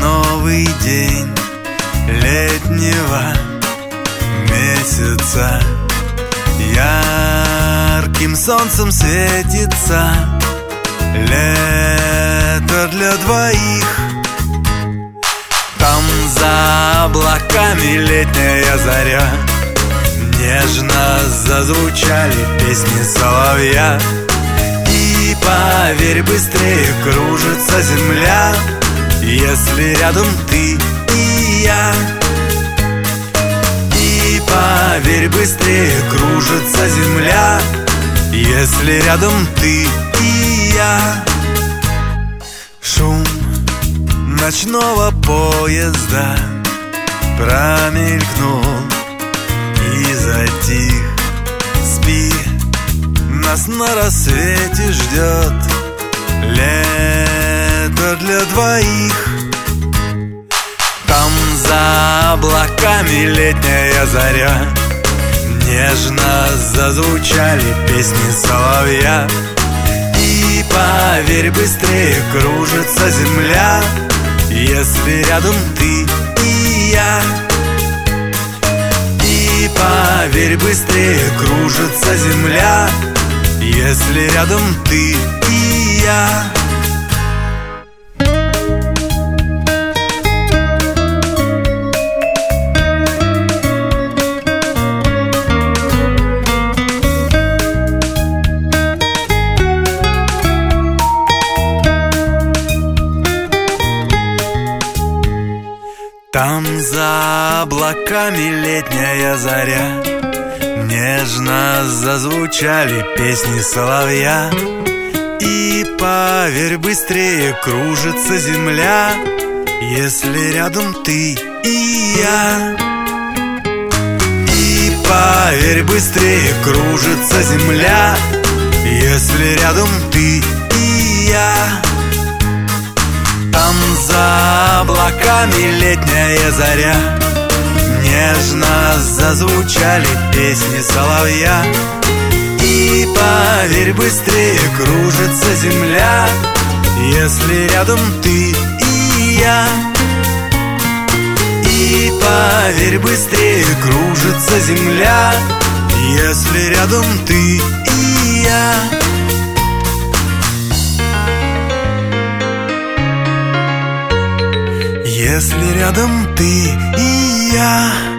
новый день летнего месяца. Ярким солнцем светится лето для двоих. Там за облаками летняя заря, нежно зазвучали песни соловья. И поверь, быстрее кружится земля, если рядом ты и я. И поверь, быстрее кружится земля, если рядом ты и я. Шум ночного поезда промелькнул и затих. Спи, нас на рассвете ждет лето для двоих. Там за облаками летняя заря, нежно зазвучали песни соловья. И поверь, быстрее кружится земля, если рядом ты и я. И поверь, быстрее кружится земля, если рядом ты и я. Там за облаками летняя заря, нежно зазвучали песни соловья. И поверь, быстрее кружится земля, если рядом ты и я. И поверь, быстрее кружится земля, если рядом ты и я. Там за облаками летняя заря, нежно зазвучали песни соловья. И поверь, быстрее кружится земля, если рядом ты и я. И поверь, быстрее кружится земля, если рядом ты и я. Если рядом ты и я.